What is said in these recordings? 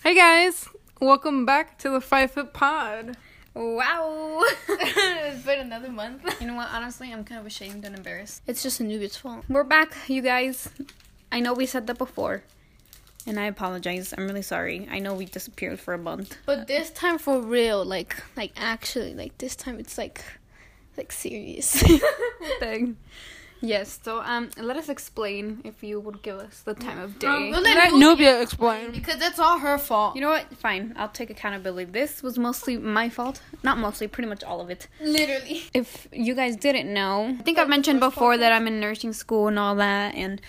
Hey guys, welcome back to the 5 Foot Pod. Wow. It's been another month. You know what? Honestly, I'm kind of ashamed and embarrassed. It's just a newbie's fault. We're back, you guys. I know we said that before, and I apologize. I'm really sorry. I know we disappeared for a month. But this time for real, like actually, like this time it's like serious. Thing. Yes, so let us explain if you would give us the time of day. Let Nubia explain. Because that's all her fault. You know what? Fine. I'll take accountability. This was mostly my fault. Not mostly, pretty much all of it. Literally. If you guys didn't know, I think I've mentioned before that I'm in nursing school and all that, and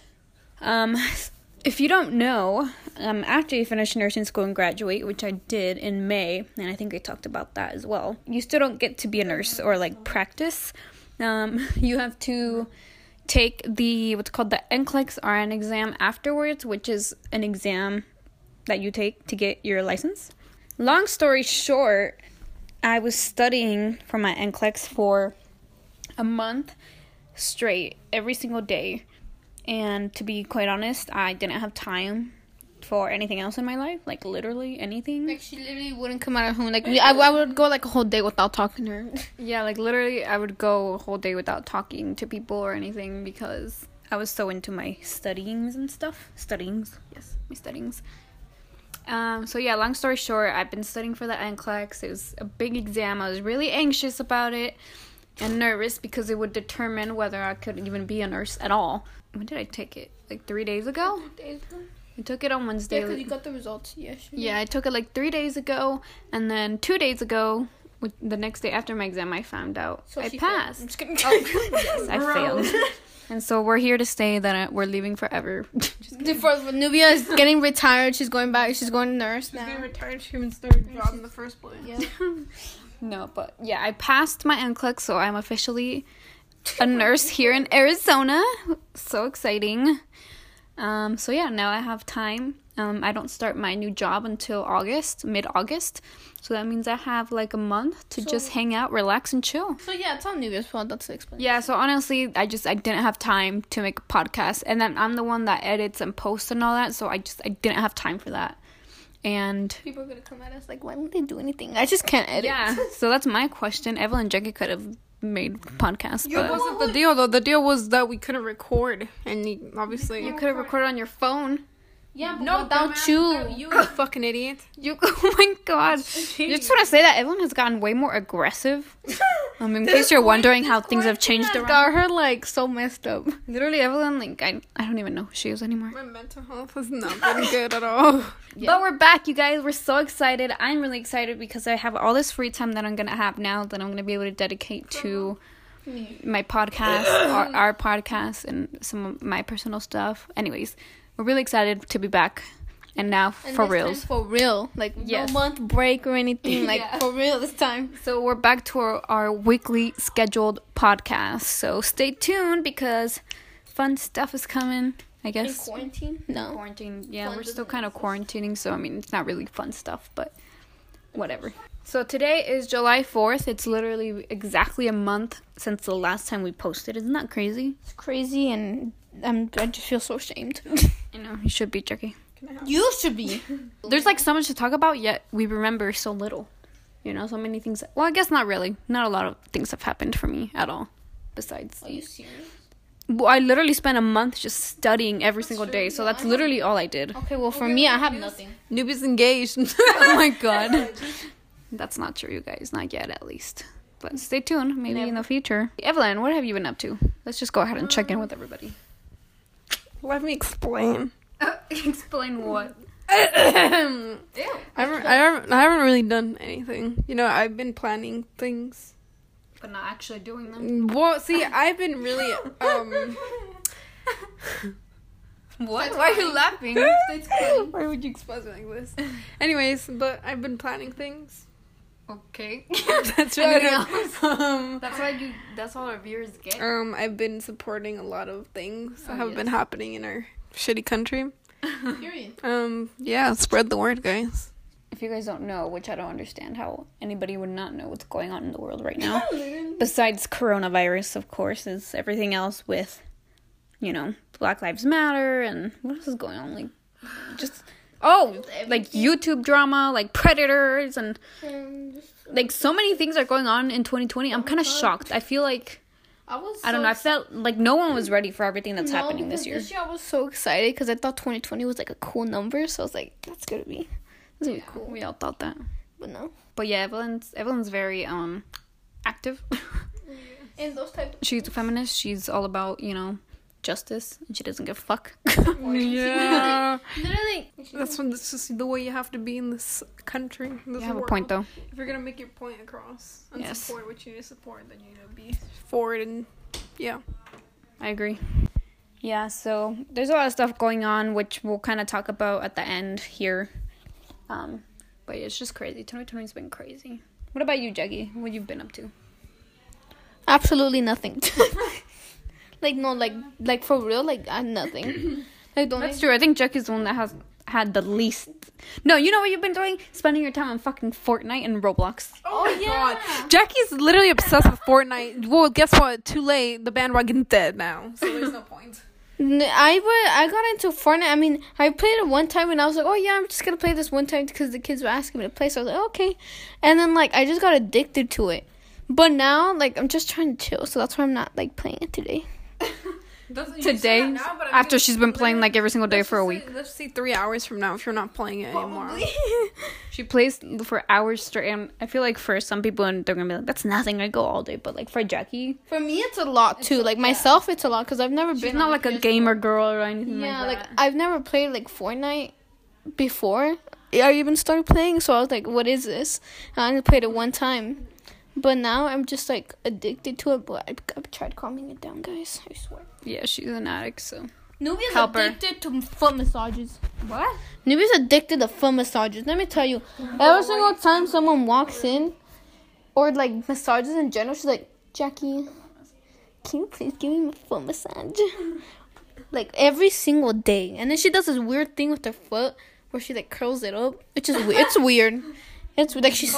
if you don't know, after you finish nursing school and graduate, which I did in May, and I think I talked about that as well, you still don't get to be a nurse or like practice. You have to take what's called the NCLEX RN exam afterwards, which is an exam that you take to get your license. Long story short, I was studying for my NCLEX for a month straight, every single day. And to be quite honest, I didn't have time for anything else in my life, like literally anything. Like she literally wouldn't come out of home. Like I would go like a whole day without talking to her. Yeah, like literally I would go a whole day without talking to people or anything because I was so into my studyings and stuff. Yes, my studyings. So yeah, long story short, I've been studying for the NCLEX. It was a big exam. I was really anxious about it and nervous because it would determine whether I could even be a nurse at all. When did I take it? Like 3 days ago? 3 days ago. I took it on Wednesday. Yeah, because you got the results yesterday. Yeah, I took it like 3 days ago, and then 2 days ago, the next day after my exam, I found out I passed. I'm just kidding. Yes, I failed. And so we're here to say that we're leaving forever. For Nubia is getting retired. She's going back. She's going to nurse now. She's getting retired. She even started a job in the first place. Yeah. No, but yeah, I passed my NCLEX, so I'm officially a nurse here in Arizona. So exciting. So yeah, now I have time. I don't start my new job until mid-August. So that means I have like a month to just hang out, relax, and chill. So yeah, it's on Nubia's fault. That's the explanation. Yeah, so honestly, I didn't have time to make a podcast. And then I'm the one that edits and posts and all that. So I didn't have time for that. And People are going to come at us like, why won't they do anything? I just can't edit. yeah, so that's my question. Evelyn and Jackie could have made podcasts, That but wasn't the deal, though. The deal was that we couldn't record. And obviously... you could have recorded on your phone. Yeah, but No, without dumbass, you. You fucking idiot. Oh my god. You just want to say that Evelyn has gotten way more aggressive. In case you're wondering how things have changed around. Got her like so messed up. Literally, Evelyn, like, I don't even know who she is anymore. My mental health has not been good at all. Yeah. But we're back, you guys. We're so excited. I'm really excited because I have all this free time that I'm going to have now that I'm going to be able to dedicate to my podcast, our podcast, and some of my personal stuff. Anyways, we're really excited to be back. And now, for reals. For real. Like, Yes. no month break or anything. Like, Yeah. for real this time. So we're back to our weekly scheduled podcast. So stay tuned because fun stuff is coming, I In guess. quarantine? No. Quarantine. Yeah, Fun we're still doesn't kind of quarantining, so I mean, it's not really fun stuff, but whatever. So today is July 4th. It's literally exactly a month since the last time we posted. Isn't that crazy? It's crazy and I just feel so ashamed. I know, you should be, Jackie. You should be. There's like so much to talk about, yet we remember so little. You know, so many things. Well, I guess not really. Not a lot of things have happened for me at all. Besides, Are you serious? well, I literally spent a month just studying every single day. So that's literally all I did. Okay, well, for me, I have nothing. Newbie's engaged. Oh my god. That's not true, you guys. Not yet, at least. But stay tuned. Maybe in the future. Evelyn, what have you been up to? Let's just go ahead and check in with everybody. Let me explain. Explain what? I haven't really done anything. You know, I've been planning things. But not actually doing them. Well, see, I've been really What? Why are you laughing? Why would you expose me like this? Anyways, but I've been planning things. Okay. That's really That's all our viewers get. I've been supporting a lot of things that have been happening in our shitty country. Period. Yeah, spread the word, guys. If you guys don't know, which I don't understand how anybody would not know what's going on in the world right now. Besides coronavirus, of course, is everything else with, you know, Black Lives Matter and what else is going on? Like, just Oh, like YouTube drama, like Predators, and like so many things are going on in 2020. I'm kind of shocked. I feel like I don't know. I felt like no one was ready for everything that's happening this year. This year I was so excited because I thought 2020 was like a cool number. So I was like, that's gonna be cool. We all thought that, But no. but yeah, Evelyn's very active. And those type. She's a feminist. She's all about justice, and she doesn't give a fuck. Yeah. Literally. This is the way you have to be in this country. In this You have a world. point though. If you're gonna make your point across and Yes. support what you need to support, then you need to be for it. And yeah, I agree. Yeah, so there's a lot of stuff going on, which we'll kind of talk about at the end here. But yeah, it's just crazy. 2020's been crazy. What about you, Jackie? What you've been up to? Absolutely nothing. Like for real, nothing. Like don't. That's true. I think Jackie's the one that has had the least. No, you know what you've been doing? Spending your time on fucking Fortnite and Roblox. Oh my God. Jackie's literally obsessed with Fortnite. Well, guess what? Too late. The bandwagon's dead now, so there's no point. I got into Fortnite. I mean, I played it one time and I was like, oh yeah, I'm just gonna play this one time because the kids were asking me to play. So I was like, okay. And then I just got addicted to it. But now I'm just trying to chill. So that's why I'm not playing it today. Today, now, after she's been playing every single day for a week. Let's see 3 hours from now if you're not playing it anymore. She plays for hours straight, and I feel like for some people, and they're gonna be like, "That's nothing. I go all day." But for Jackie, For me, it's a lot too. Myself, it's a lot because I've never she's been. not like a gamer girl or anything Yeah, like that. I've never played Fortnite before I even started playing. So I was like, what is this? And I only played it one time. But now I'm just addicted to it. But I've tried calming it down, guys. I swear. Yeah, she's an addict, so. Nubia's Help her. addicted to foot massages. What? Nubia's addicted to foot massages. Let me tell you, every single time someone walks in, or massages in general, she's like, Jackie, can you please give me a foot massage? Every single day. And then she does this weird thing with her foot where she curls it up. Which is weird. It's weird. It's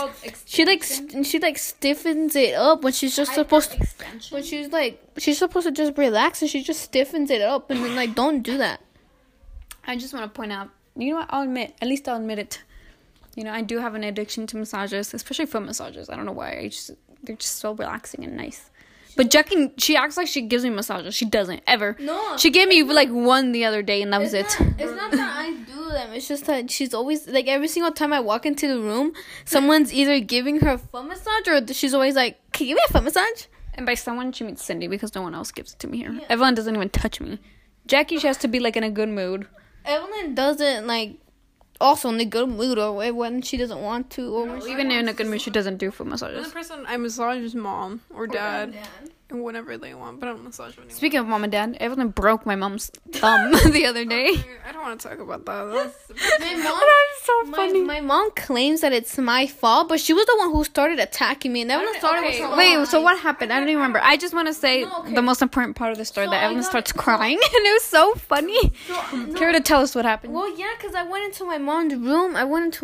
she stiffens it up when she's just supposed to. When she's supposed to just relax and she just stiffens it up and then don't do that. I just want to point out, you know what? I'll admit it. I do have an addiction to massages, especially foot massages. I don't know why. They're just so relaxing and nice. But Jackie, she acts like she gives me massages. She doesn't, ever. No. She gave me, one the other day, and that was it. It's not that I do them. It's just that she's always, every single time I walk into the room, someone's either giving her a foot massage or she's always like, can you give me a foot massage? And by someone, she means Cindy, because no one else gives it to me here. Yeah. Evelyn doesn't even touch me. Jackie, she has to be, in a good mood. Evelyn doesn't, also in a good mood or when she doesn't want to. Or even in a good mood, she doesn't do foot massages. The only person I massage is mom or dad. And whenever they want, but I don't massage anyone. Speaking of mom and dad, Evelyn broke my mom's thumb the other day. I don't want to talk about that. That's so funny. My mom claims that it's my fault, but she was the one who started attacking me. And Evelyn started with some Wait, so what happened? I don't even remember. I just want to say the most important part of the story, that Evelyn starts crying, and it was so funny. Care to tell us what happened? Well, yeah, because I went into my mom's room.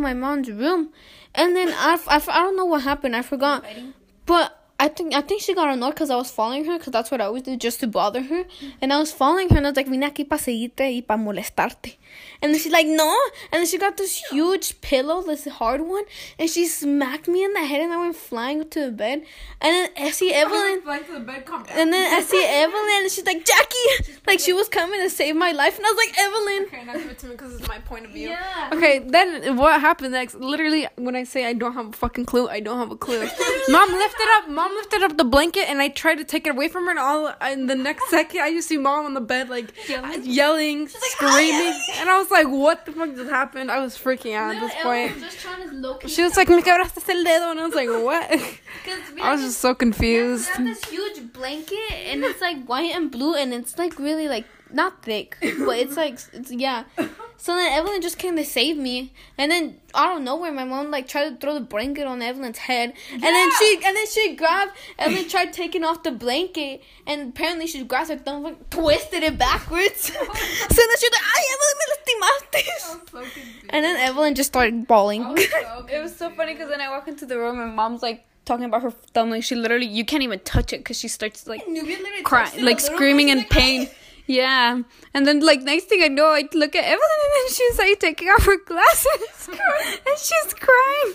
And then I don't know what happened. I forgot. But I think she got annoyed because I was following her, because that's what I always do, just to bother her. And I was following her, and I was like, vine aquí pa seguirte y pa molestarte. And then she's like, no. And then she got this huge pillow, this hard one, and she smacked me in the head, and I went flying to the bed. And then I see Evelyn. And then I see Evelyn, and she's like, Jackie! She was coming to save my life. And I was like, Evelyn. Okay, now give it to me because it's my point of view. Yeah. Okay, then what happened next? Literally, when I say I don't have a fucking clue, I don't have a clue. Mom lifted up the blanket, and I tried to take it away from her, and the next second, I just see mom on the bed, yelling, screaming, and I was like, what the fuck just happened? I was freaking out at this point. She was like, me quebraste el dedo, and I was like, what? I was just so confused. I have this huge blanket, and it's white and blue, and it's really not thick, but it's yeah. So then Evelyn just came to save me, and then out of nowhere, my mom tried to throw the blanket on Evelyn's head, and then she grabbed Evelyn, tried taking off the blanket, and apparently she grabbed her thumb, twisted it backwards. So then she was like, "Ay, Evelyn, me lastimaste." And then Evelyn just started bawling. It was so funny because then I walk into the room and mom's talking about her thumb, she literally, you can't even touch it because she starts crying, screaming in pain. Yeah. And then, like, next thing I know, I look at Evelyn and then she's, like, taking off her glasses. And she's crying.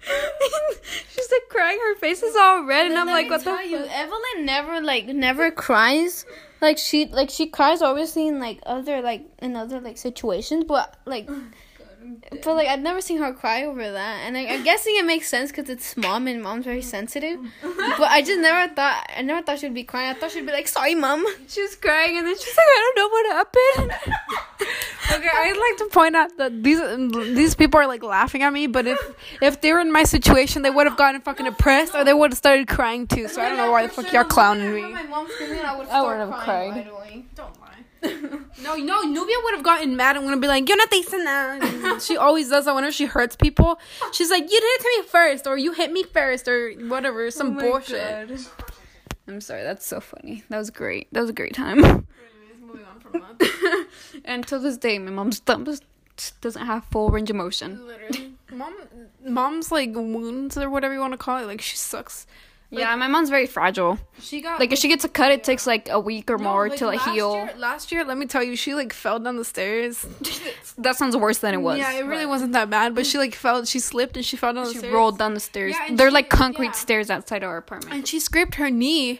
She's, like, crying. Her face is all red. And I'm like, what the fuck? Evelyn never cries. Like, she cries, obviously, in, like, other situations. But, like... But, like, I've never seen her cry over that. And I'm guessing it makes sense because it's mom and mom's very sensitive. But I just never thought she'd be crying. I thought she'd be like, sorry, mom. She was crying and then she's like, I don't know what happened. Okay, I'd like to point out that these people are, like, laughing at me. But if they were in my situation, they would have gotten fucking depressed or they would have started crying, too. So I don't know why the fuck y'all clowning me. My mom screaming, I would have cried. By the way. Don't lie. No, Nubia would have gotten mad and would be like, "You're not dicing that." She always does that whenever she hurts people. She's like, "You did it to me first, or you hit me first, or whatever, some bullshit." God. I'm sorry, that's so funny. That was great. That was a great time. Moving on from that. And to this day, my mom's thumb just doesn't have full range of motion. Literally, mom's like wounds or whatever you want to call it. Like she sucks. Yeah, my mom's very fragile. She got like if she gets a cut, it takes like a week or more to like heal. Last year, let me tell you, she like fell down the stairs. That sounds worse than it was. Yeah, it really wasn't that bad, but she like fell. She slipped and she fell down the stairs. She rolled down the stairs. Yeah, they're like concrete stairs outside our apartment. And she scraped her knee.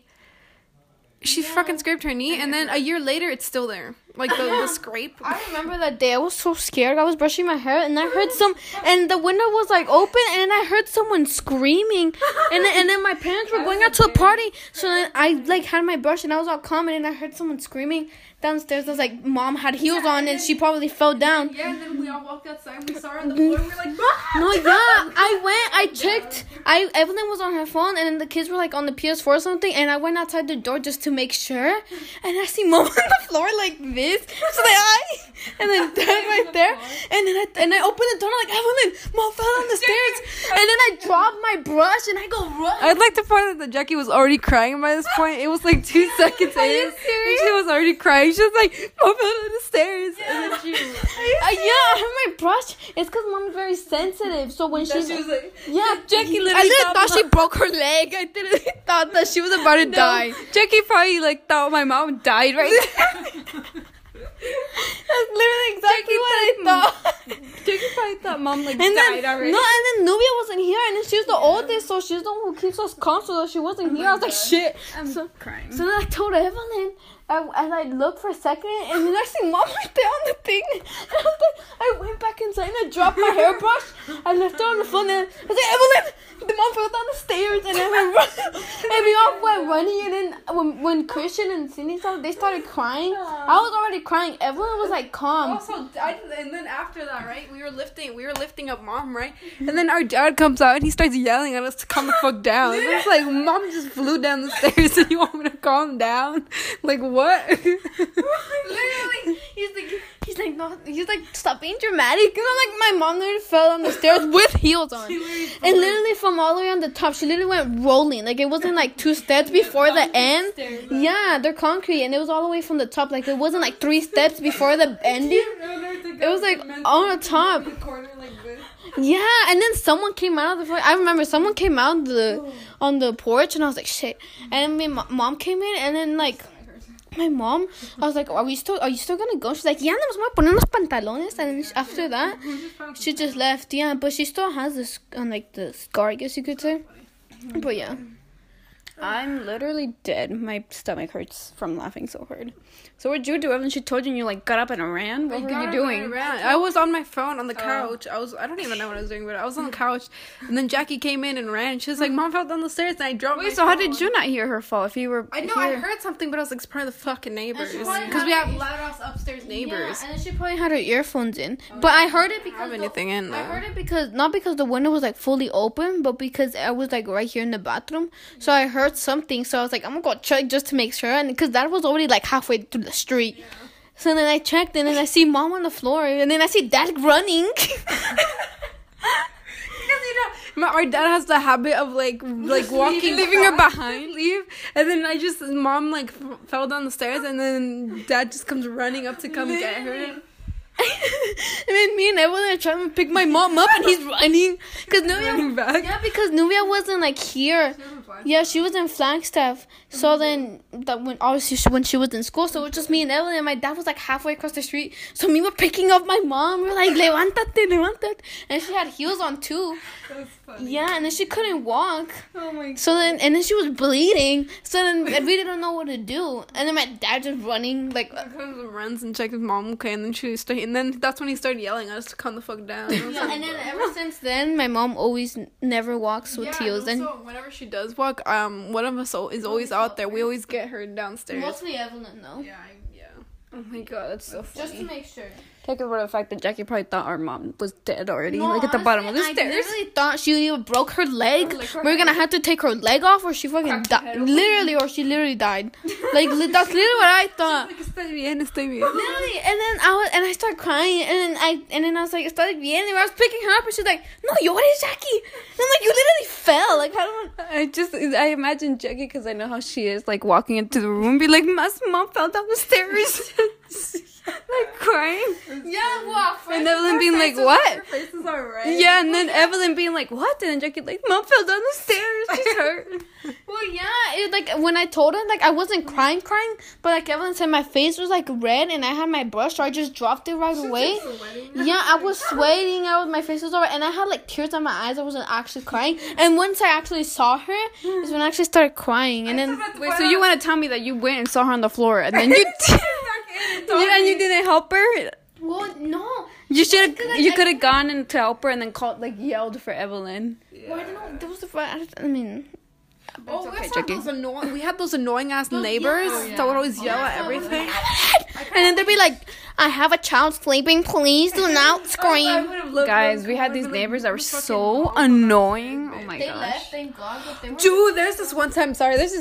She fucking scraped her knee, and then a year later, it's still there. Like, the scrape. I remember that day. I was so scared. I was brushing my hair, and I heard and the window was, like, open, and then I heard someone screaming. And then my parents were going out to a party. So then I, like, had my brush, and I was all calm, and then I heard someone screaming downstairs. I was like, Mom had heels on, and she probably fell down. Yeah, and then we all walked outside, we saw her on the floor, and we were like, no, yeah. I checked. Evelyn was on her phone, and then the kids were, like, on the PS4 or something, and I went outside the door just to make sure, and I see Mom on the floor like this. So and then Dad right there, and I opened the door, and I'm like, Evelyn, Mom fell down the stairs, and then I dropped my brush, and I go run. I'd like to point out that Jackie was already crying by this point. It was like 2 seconds in. Are you serious? She was already crying. She was like, Mom fell down the stairs. Yeah. And then she... I have my brush. It's because Mom's very sensitive. So when she was like... Yeah, Jackie literally I literally thought she broke her leg. I literally thought that she was about to die. Jackie probably like thought my mom died right there. That's literally exactly what I thought. Jackie probably thought Mom like And died then, already. No, and then Nubia wasn't here, and then she's the oldest, so she's the one who keeps us calm. So that she wasn't here, I was like, shit. I'm crying. So then I told Evelyn, and I looked for a second, and then I see Mom right there on the thing. And I went back inside and I dropped my hairbrush. I left her on the phone, and I was like, Evelyn, the mom fell down the stairs, and then we all went running. And then when Christian and Cindy started, they started crying. I was already crying. Evelyn was like calm. Also, and then after that, right, we were lifting up Mom, right, and then our dad comes out and he starts yelling at us to calm the fuck down. And it's like, Mom just flew down the stairs and you want me to calm down? Like what? Literally, he's like, stop being dramatic. And I'm like, my mom literally fell down the stairs with heels on, and literally from all the way on the top, she literally went rolling. Like it wasn't like 2 steps before the end. Yeah, they're concrete, and it was all the way from the top. Like it wasn't like 3 steps before the ending. It was like on the top. Yeah, and then someone came out of the I remember someone came out on the porch, and I was like, shit. And then my mom came in, and then like my mom, I was like, are you still gonna go? She's like, yeah, nos vamos a poner unos pantalones. And then after that, she just left. Yeah, but she still has this like the scar, I guess you could say. But yeah, I'm literally dead. My stomach hurts from laughing so hard. So what'd you do? Evelyn, she told you and you like got up and ran? What were you doing? I was on my phone on the couch. I don't even know what I was doing, but I was on the couch. And then Jackie came in and ran. She was like, Mom fell down the stairs, and I dropped my so phone. how did you not hear her fall if you were I know, I heard something, but I was like, it's probably the fucking neighbors. Because we have loud-ass upstairs neighbors. Yeah, and then she probably had her earphones in. But I heard it because... have anything in there. I heard it because... Not because the window was like fully open, but because I was like right here in the bathroom. So I heard something, so I was like, I'm gonna go check just to make sure. And because that was already like halfway through the street. Yeah. So then I checked, and then I see Mom on the floor, and then I see Dad running. Our dad has the habit of like walking, leaving her behind. And then Mom like fell down the stairs, and then Dad just comes running up to come get her. And then me and Evelyn are trying to pick my mom up, and he's running. Because Nubia wasn't like here. Yeah, she was in Flagstaff. So then, that when obviously when she was in school, so it was just me and Evelyn. And my dad was like halfway across the street. So me were picking up my mom. We're like, levántate, levántate. And she had heels on too. That's funny. Yeah, and then she couldn't walk. Oh my god. So then, and then she was bleeding. So then we didn't know what to do. And then my dad just running like. Comes and runs and checks his mom okay, and then and then that's when he started yelling at us to calm the fuck down. Yeah, and then ever since then, my mom always never walks with heels. And so whenever she does walk, one of us is always out there. We always get her downstairs. mostly Evelyn though. Yeah. Oh my god, that's so funny. Just to make sure. Take it for the fact that Jackie probably thought our mom was dead already. No, Like at the bottom of the honestly, stairs. I literally thought she either broke her leg. Like her We were gonna have to take her leg off, or she fucking Cracked her died. head open. Literally, or she literally died. Like that's literally what I thought. Like, estoy bien. Literally, and then I started crying, and then I was like, "Está bien?" And I was picking her up, and she's like, "No llores, Jackie." And I'm like, "You literally fell." Like I imagine Jackie because I know how she is, like walking into the room and be like, "My mom fell down the stairs." Like crying. Yeah, well, And Evelyn being like, "What?" Her face is alright. Yeah, and then Evelyn being like, "What?" And then Jackie like, "Mom fell down the stairs. She's hurt." Well, yeah, it like when I told her, like I wasn't crying, but like Evelyn said, my face was like red, and I had my brush, so I just dropped it right away. Yeah, I was sweating. My face was over, and I had like tears in my eyes. I wasn't actually crying, and once I actually saw her, is when I actually started crying, and then Wait, so you want to tell me that you went and saw her on the floor and then you and you didn't help her? well, no, You should Because, like, you I- could have gone in to help her and then called yelled for Evelyn. well, I don't know. There was I mean, Oh, okay, we had those annoying ass neighbors that would always yell at everything. and then they'd be like, "I have a child sleeping. Please do not scream." Guys, we had these neighbors that were so annoying. Oh my They gosh. left, thank God, but they were. Dude, there's this one time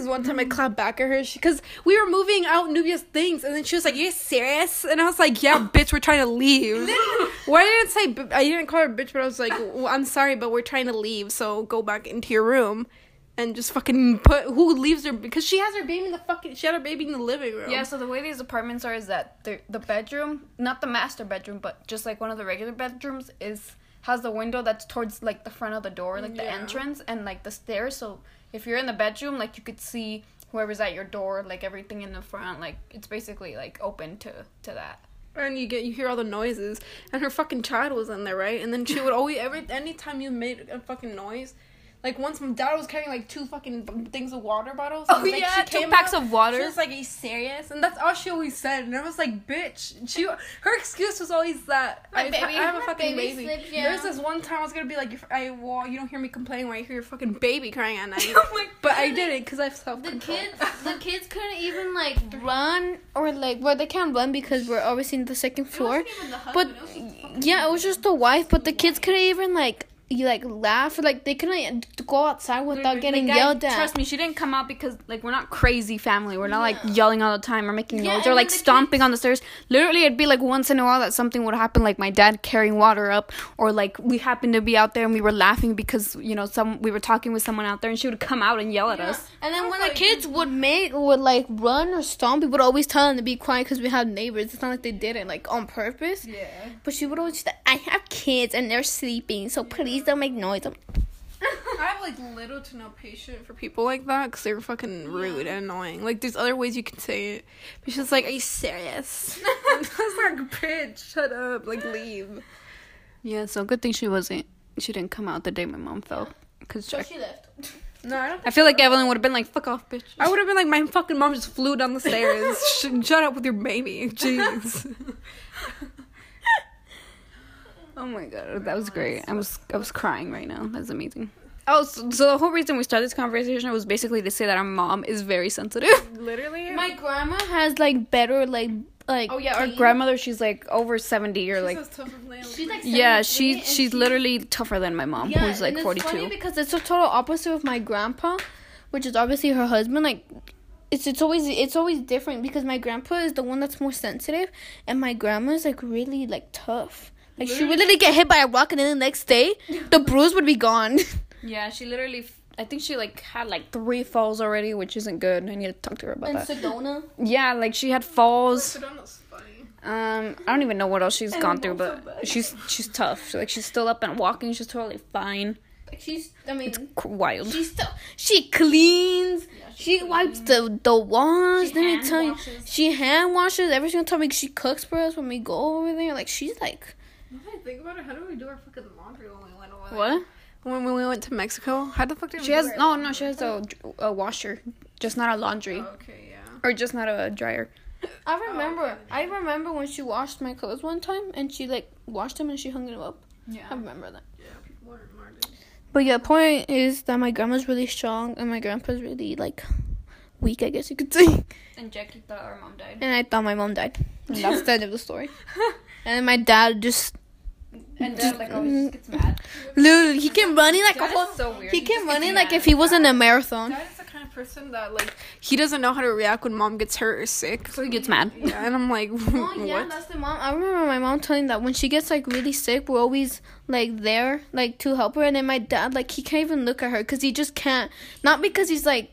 I clapped back at her because we were moving out Nubia's things, and then she was like, "You serious?" And I was like, "Yeah, bitch, we're trying to leave." Why didn't I didn't call her bitch, but I was like, well, "I'm sorry, but we're trying to leave, so go back into your room." And just fucking who leaves her because she has her baby in she had her baby in the living room. Yeah, so the way these apartments are is that the bedroom, not the master bedroom, but just like one of the regular bedrooms has the window that's towards like the front of the door, like the entrance and like the stairs. So if you're in the bedroom, like you could see whoever's at your door, like everything in the front, like it's basically like open to that. And you hear all the noises, and her fucking child was in there, right? And then she would always anytime you made a fucking noise. Like, once my dad was carrying, like, 2 fucking things of water bottles. Oh, and, like, yeah, she 2 packs of water. She was like, "Are you serious?" And that's all she always said. And I was like, bitch. Her excuse was always that, I have a fucking baby. Sleeps, yeah. There's this one time I was going to be like, you don't hear me complaining when I hear your fucking baby crying at night. Oh my But I didn't, because I have The self-control. kids couldn't even like run or like, well, they can't run because we're obviously in the second floor. But yeah, it was just the wife. But the kids couldn't even like laugh or like they couldn't go outside without getting yelled at. Trust me, she didn't come out because like we're not crazy family. We're not like yelling all the time or making Yeah, noise and or like then the stomping on the stairs. Literally, it'd be like once in a while that something would happen, like my dad carrying water up, or like we happened to be out there and we were laughing because we were talking with someone out there and she would come out and yell at us. And then when the kids would like run or stomp, we would always tell them to be quiet because we had neighbors. It's not like they did it like on purpose. Yeah. But she would always say, "I have kids and they're sleeping, so please don't make noise." I have, like, little to no patience for people like that because they're fucking rude and annoying. Like, there's other ways you can say it. But she's like, "Are you serious?" I was like, "Bitch, shut up. Like, leave." Yeah, so good thing she didn't come out the day my mom fell. Cause So she left. No, I don't I feel like Evelyn would have been like, "Fuck off, bitch." I would have been like, my fucking mom just flew down the stairs. Shut up with your baby. Jeez. Oh my god, that was great. I was crying right now. That's amazing. Oh, so the whole reason we started this conversation was basically to say that our mom is very sensitive. Literally. My grandma has like better like. Oh yeah, our grandmother, she's like over 70 or like. She's like Yeah, 70, and she's literally tougher than my mom, who's like and 42. It's funny because it's the total opposite with my grandpa, which is obviously her husband. Like, it's always different because my grandpa is the one that's more sensitive, and my grandma is like really like tough. Like she would literally get hit by a rock, and then the next day, the bruise would be gone. Yeah, she literally. I think she like had like 3 falls already, which isn't good. I need to talk to her about And that. Sedona. Yeah, like she had falls. Sedona's funny. I don't even know what else she's gone through, but she's tough. She's still up and walking. She's totally fine. Like I mean, It's wild. She cleans. She wipes the walls. Let me tell you, she hand washes every single time she cooks for us when we go over there. Like she's like. When I think about it, how do we do our fucking laundry when we went away? What? When we went to Mexico, how the fuck did She we has do our she has a washer, just not a laundry, Okay, yeah. or just not a dryer. I remember when she washed my clothes one time and she like washed them and she hung them up. Yeah. I remember that. Yeah, people are smart. But yeah, the point is that my grandma's really strong and my grandpa's really like weak, I guess you could say. And Jackie thought our mom died. And I thought my mom died. And that's the end of the story. And then my dad just And Dad like always just gets mad. literally he came running like Dad a whole. is so weird. He came just running gets like mad. if he was in a marathon. Dad is the kind of person that, like, he doesn't know how to react when mom gets hurt or sick. So he gets mad. Yeah, and I'm like, Oh yeah, what? that's the mom. I remember my mom telling that when she gets like really sick, we're always like there, like to help her. And then my dad, like, he can't even look at her because he just can't. Not because he's like.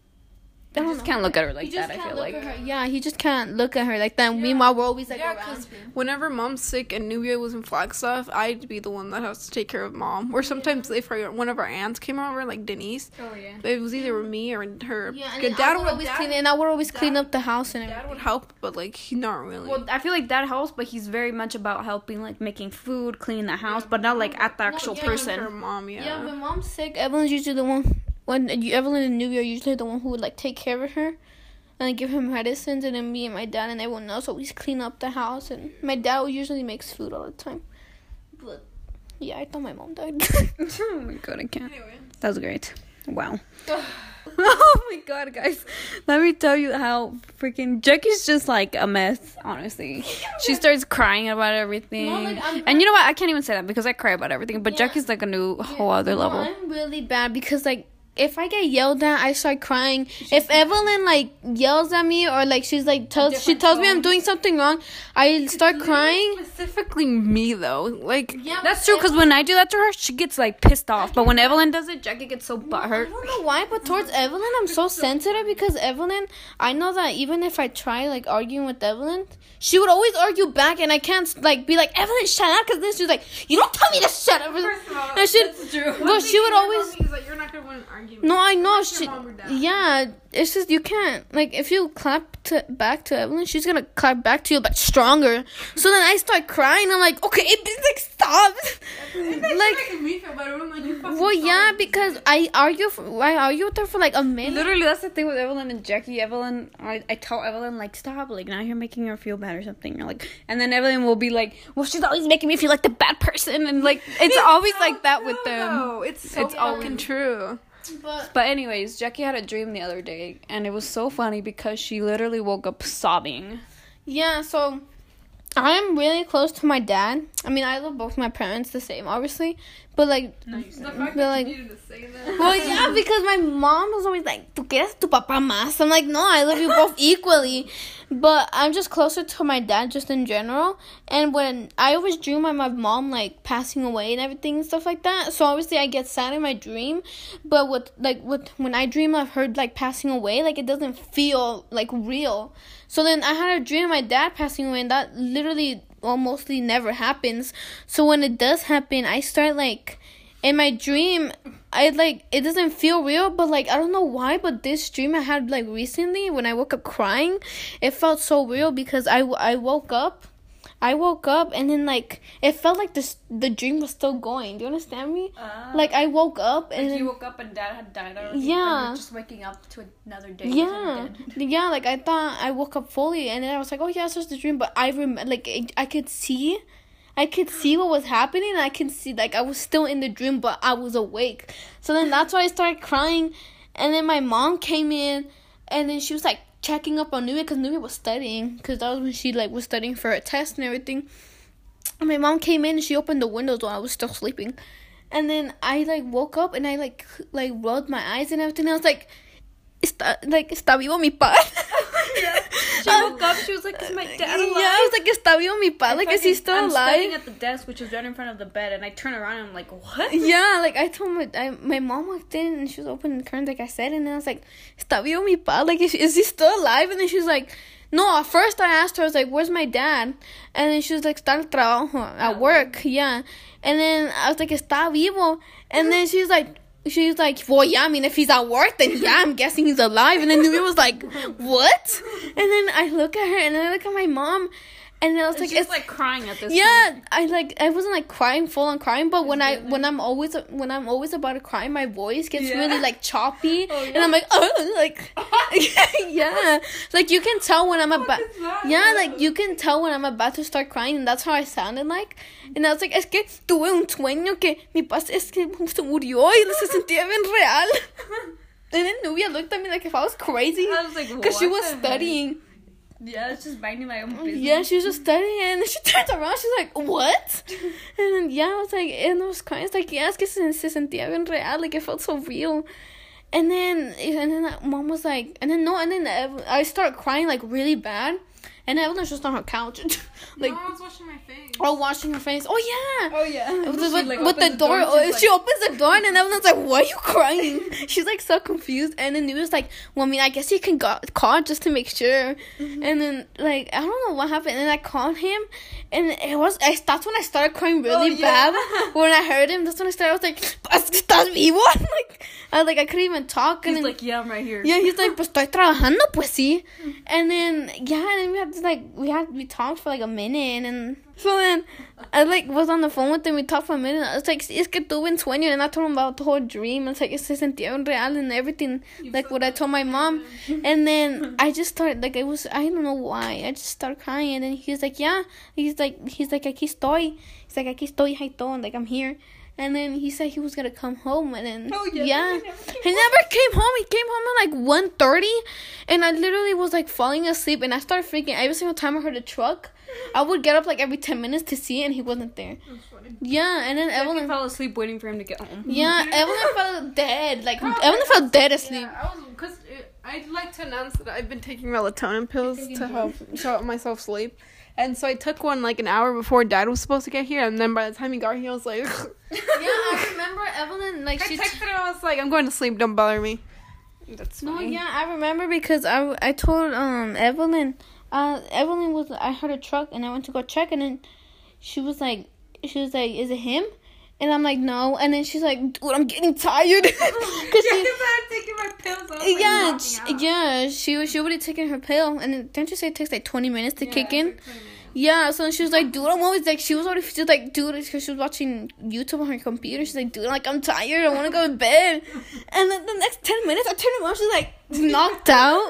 I I don't just know. can't look at her like He just that. I can't feel look like. at her. Yeah, he just can't look at her like that. Meanwhile, we're always like Yeah, around. because whenever mom's sick and Nubia was in Flagstaff, I'd be the one that has to take care of mom. Or sometimes if one of our aunts came over, like Denise, Oh yeah. it was either me or her. Yeah, and Good then I would always dad, clean, and I would always clean up the house and dad everything. would help, but like he not really. Well, I feel like Dad helps, but he's very much about helping, like making food, cleaning the house, but not like at the actual yeah, her person. mom, yeah. Yeah, when mom's sick, Evelyn's usually the one. Evelyn and Nubia are usually the one who would like take care of her, and give her medicines, and then me and my dad and everyone else always clean up the house. And my dad usually makes food all the time. But yeah, I thought my mom died. Oh my god, I can't. Anyway. That was great. Wow. Oh my god, guys. Let me tell you how freaking Jackie's just like a mess, honestly. She starts crying about everything. No, like, and you know what? I can't even say that because I cry about everything. But Yeah. Jackie's like a new whole other No, level. I'm really bad because like if I get yelled at, I start crying. If Evelyn like yells at me or like she tells me I'm doing something wrong, I start crying. Specifically me though, like Yeah, That's true because when I do that to her, she gets like pissed off. But when Evelyn does it, Jackie gets so I butthurt. don't know why, but towards Evelyn, I'm so sensitive because Evelyn, I know that even if I try like arguing with Evelyn, she would always argue back, and I can't like be like Evelyn, shut up, because then she's like, you don't tell me to shut up. And true. But she would always. Is that you're not gonna win an argument. No, I know Unless she. your mom or dad. Yeah, it's just you can't like if you clap back to Evelyn, she's gonna clap back to you but stronger. So then I start crying. I'm like, okay, like stop. Like me feel better. I'm like, you fucking Well, yeah, sorry. because I argue with her for like a minute. Literally, that's the thing with Evelyn and Jackie. Evelyn, I tell Evelyn, like, stop, like, now you're making her feel bad or something. Or, like, and then Evelyn will be like, well, she's always making me feel like the bad person. And, like, it's always like that with them. No, it's so It's fucking true. But anyways, Jackie had a dream the other day, and it was so funny because she literally woke up sobbing. Yeah, so I'm really close to my dad. I mean, I love both my parents the same, obviously. But like, The fact but that like, you needed to say that. well, yeah, because my mom was always like, "Tu quieres tu papá más?" I'm like, no, I love you both equally. But I'm just closer to my dad just in general. And when I always dream of my mom like passing away and everything and stuff like that. So obviously I get sad in my dream. But when I dream of her like passing away, like it doesn't feel like real. So then I had a dream of my dad passing away, and that literally mostly never happens. So when it does happen, I start like in my dream, I like it doesn't feel real, but like I don't know why, but this dream I had like recently when I woke up crying, it felt so real because I woke up and then like it felt like the dream was still going. Do you understand me? Like I woke up and then, you woke up and Dad had died already. Yeah. Just waking up to another day. yeah, like I thought I woke up fully, and then I was like, oh yeah, it's just a dream. But I like I could see what was happening, and I can see like I was still in the dream, but I was awake. So then that's why I started crying, and then my mom came in, and then she was like checking up on Nubia because Nubia was studying, because that was when she like was studying for a test and everything. And my mom came in and she opened the windows while I was still sleeping, and then I like woke up and I like rolled my eyes and everything. And I was like, está vivo mi pa. She woke up, she was like, is my dad alive? Yeah, I was like, está vivo mi pa. Like, is he still I'm studying alive? at the desk, which was right in front of the bed, and I turn around and I'm like, what? Yeah, like I told my mom walked in and she was opening the curtains like I said, and then I was like, está vivo mi pa? Like, is he still alive? And then she was like, No, at first I asked her, I was like, where's my dad? And then she was like, está al trabajo, at work, yeah. And then I was like, está vivo. And then she's like, well, yeah, I mean, if he's at work, then yeah, I'm guessing he's alive. And then Nubia was like, what? And then I look at her, and then I look at my mom, and I was like, she's like crying at this yeah, point. I wasn't like crying, full on crying, but when I'm always about to cry, my voice gets really like choppy, and I'm like, oh, like, yeah, like you can tell when I'm about, like you can tell when I'm about to start crying, and that's how I sounded like, and I was like, es que tuve un sueño que mi papá es que se murió y se sentía bien real, and then Nubia looked at me like if I was crazy, I was like, because she was studying. Yeah, it's just minding my own business. Yeah, she was just studying, and then she turns around, she's like, what? And then, yeah, I was like, and I was crying, it's like, yeah, es que se sentía bien real, like, it felt so real. And then mom was like, and then I started crying, like, really bad, and Evelyn's just on her couch. Like, no, I was washing my face. Oh, washing her face. Oh, yeah. Oh, yeah. With the door. She opens the door, and then Evelyn's like, why are you crying? She's, like, so confused. And then Nubia's like, well, I mean, I guess you can call just to make sure. Mm-hmm. And then, like, I don't know what happened. And then I called him, and that's when I started crying really bad. When I heard him, that's when I was like, ¿estás vivo? Like, I couldn't even talk. He's like, yeah, I'm right here. Yeah, he's like, pues estoy trabajando, pues sí. And then, yeah, and then we had to, like, we talked for, like, a minute, and then, so then, I, like, was on the phone with him, we talked for a minute, I was like, es que tuve un sueño, and I told him about the whole dream, it's like, se sentía bien real, and everything, like, what I told my mom, and then, I just started, like, I don't know why, I just started crying, and then he's like, yeah, he's like, aquí estoy, hi todo, like, I'm here. And then he said he was going to come home. And then, he never came home. He came home at like 1:30. And I literally was like falling asleep. And I started freaking. Every single time I heard a truck, I would get up like every 10 minutes to see it. And he wasn't there. That's funny. Yeah. And then Evelyn fell asleep waiting for him to get home. Yeah. Evelyn fell dead. Like, Evelyn fell dead asleep. Yeah, because I'd like to announce that I've been taking melatonin pills to help myself sleep. And so I took one like an hour before Dad was supposed to get here, and then by the time he got here, I was like, yeah, I remember Evelyn, like, she texted him, I was like, I'm going to sleep, don't bother me. That's funny. No, yeah, I remember because I told Evelyn was, I heard a truck, and I went to go check, and then she was like, is it him? And I'm like, no. And then she's like, dude, I'm getting tired. Because I'm taking my pills. She already taken her pill. And then, didn't you say it takes like 20 minutes to kick in? Yeah, so she was like, dude, I'm always like, she was like, dude, because she was watching YouTube on her computer. She's like, dude, like, I'm tired. I want to go to bed. And then the next 10 minutes, I turned around. She's like, knocked out.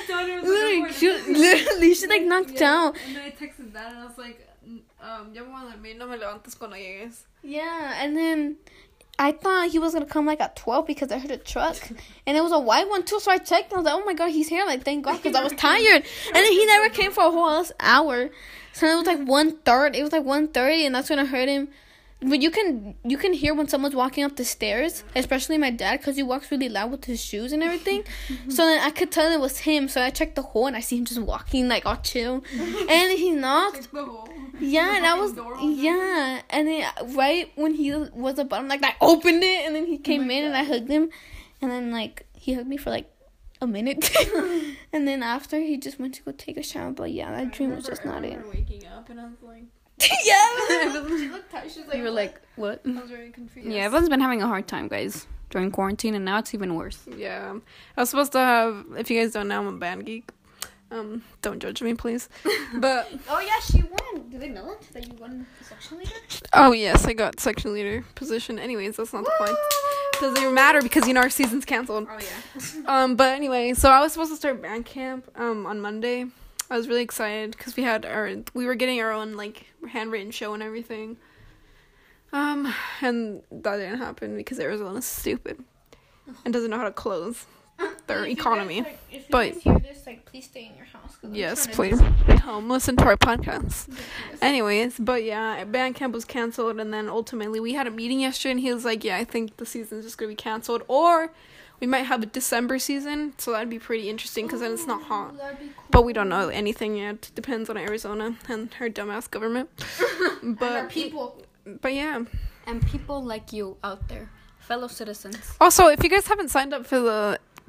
She's like knocked out. And then I texted Dad, and I was like, ya me voy a dormir, no me levantes cuando llegues. Yeah, and then I thought he was going to come like at 12 because I heard a truck. And it was a white one too, so I checked and I was like, oh my God, he's here. Like, thank God, because I was tired. And then he never came for a whole hour. So it was like 1:30. It was like 1:30, and that's when I heard him. But you can hear when someone's walking up the stairs, especially my dad, because he walks really loud with his shoes and everything. So then I could tell it was him. So I checked the hole, and I see him just walking like all chill. And he knocked. Yeah, and I was and then right when he was about, I'm like, I opened it, and then he came in, and I hugged him, and then like he hugged me for like a minute, and then after he just went to go take a shower. But yeah, that dream was just not it. Waking up, and I was like. She looked tired. She was like, you were like, what? I was very confused. Yeah, everyone's been having a hard time, guys, during quarantine, and now it's even worse. Yeah, I was supposed to have. If you guys don't know, I'm a band geek. Don't judge me, please. But oh yeah, she won. Do they know it that you won the section leader? Oh yes, I got section leader position. Anyways, that's not the point. Doesn't even matter because our season's canceled. Oh yeah. But anyway, so I was supposed to start band camp on Monday. I was really excited because we were getting our own like handwritten show and everything. And that didn't happen because Arizona's stupid and doesn't know how to close their economy. If you but guys hear this, like, please stay in your house. Yes, please stay home. Listen to our podcast. Yes. Anyways, but yeah, band camp was canceled, and then ultimately we had a meeting yesterday, and he was like, "Yeah, I think the season's just gonna be canceled, or we might have a December season, so that'd be pretty interesting because then it's not hot." That'd be cool. But we don't know anything yet. Depends on Arizona and her dumbass government. But and our people. But yeah. And people like you out there, fellow citizens. Also, if you guys haven't signed up for the